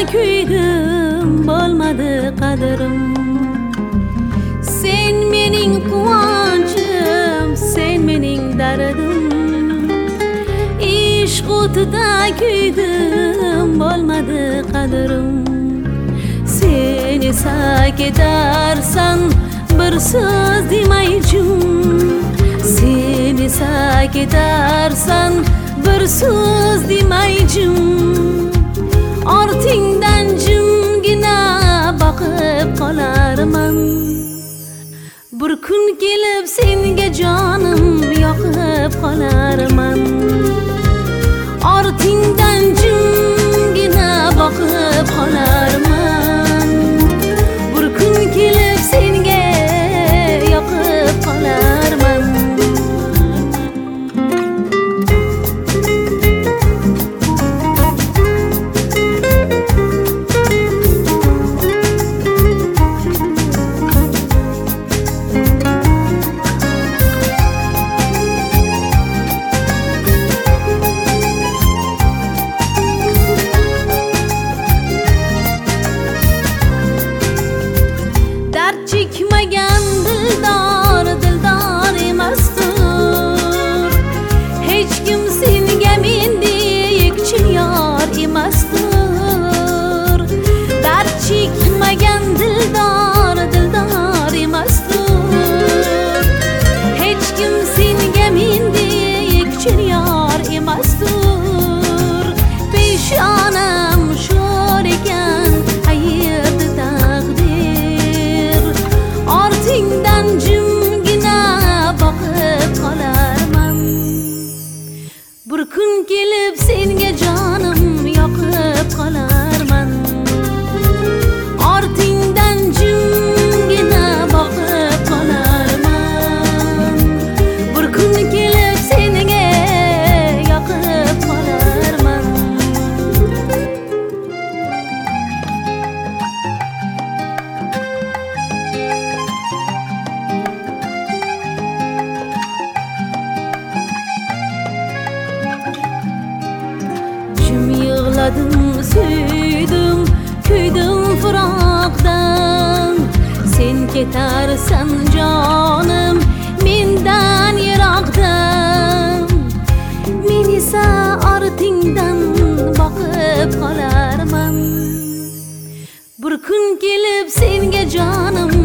kuydim, bo'lmadi qadrim. Sen mening quvonchim, sen mening dardim. Ishq o'tida kuydim, bo'lmadi qadrim. Sen esa ketarsan bir so'z demay jim. Sen esa ketarsan bir so'z demay jim. Ortingdan jimgina boqib qolarman. Bir kun kelib senga jonim yoqib qolarman. Ortingdan jimgina boqib qolarman. Bir kun kelib senga yoqib qolarman. Chekmagan dildor, dildor emasdir. Hech kim senga mendek chin yor emasdir. Dard chekmagan dildor, dildor emasdir. Hech kim senga mendek chin yor emasdir. Peshonam sho'r ekan, qayerda taqdir. Ortingdan jimgina boqib qolarman. Bir kun kelib senga jonim yoqib qolarman. Ortingdan jimgina boqib qolarman. Bir kun kelib senga yoqib qolarman. Yig'ladim, suydim, kuydim firoqdan. Sen ketarsan jonim mendan yiroqdan. Men esa ortingdan boqib qolarman. Bir kun kelib senga jonim